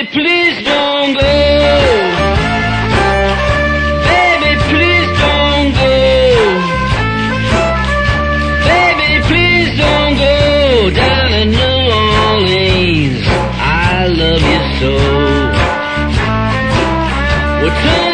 Baby, please don't go. Baby, please don't go. Baby, please don't go down to New Orleans. I love you so. Well,